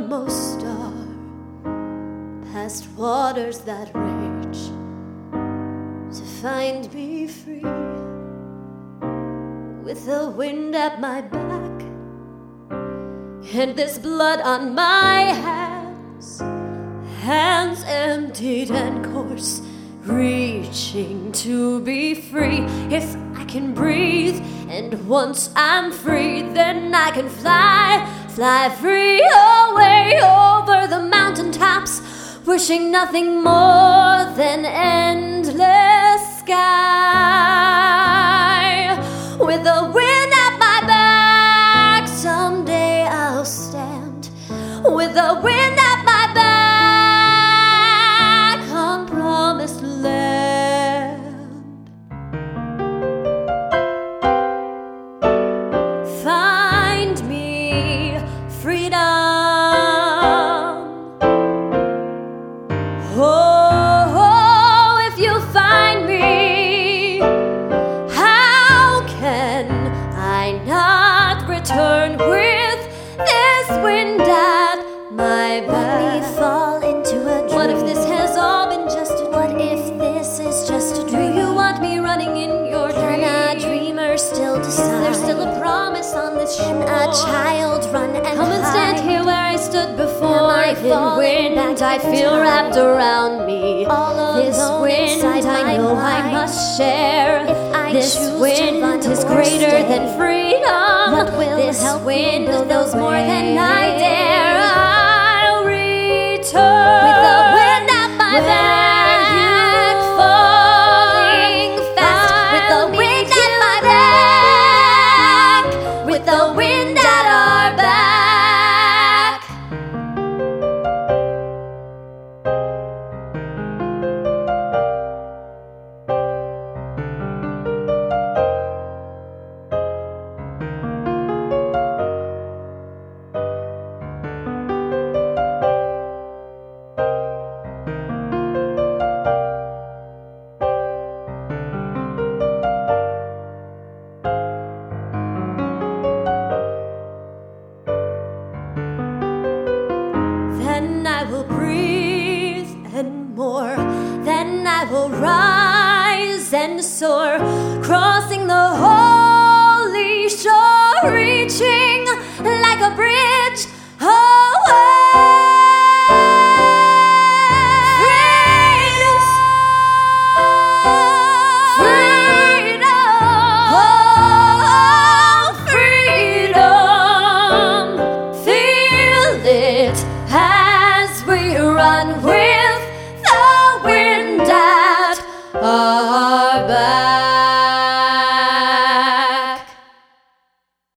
uttermost star, past waters that rage, to find me free, with the wind at my back and this blood on my hands, hands emptied and coarse, reaching to be free. If I can breathe, and once I'm free, then I can fly, fly free away over the mountaintops, wishing nothing more than endless sky. With the wind at my back, someday I'll stand, with the wind at my back, on promised land. Find me freedom. Oh, if you find me, how can I not return with this wind at my back? Let me fall into a dream. What if this has all been just a dream? What if this is just a Do dream? you want me running in your Can dream? a dreamer still Is decide? there still a promise on this shore? Can a child run and Come and stand hide? here where I stood before. Am I In falling wind back I in feel time? wrapped around me. All This alone wind inside I my know I mind. must share. If I This choose to wind run is or greater stay, than freedom. what will This help me wind build knows a more than I way? dare. I'll return With the wind at my when back, you're falling fast. With the I'll wind meet at you my there. back. With the wind at our back. Then I will breathe and more. Then I will rise and soar, crossing the holy shore, reaching like a bridge away. Freedom, freedom, oh, freedom. Feel it as we run with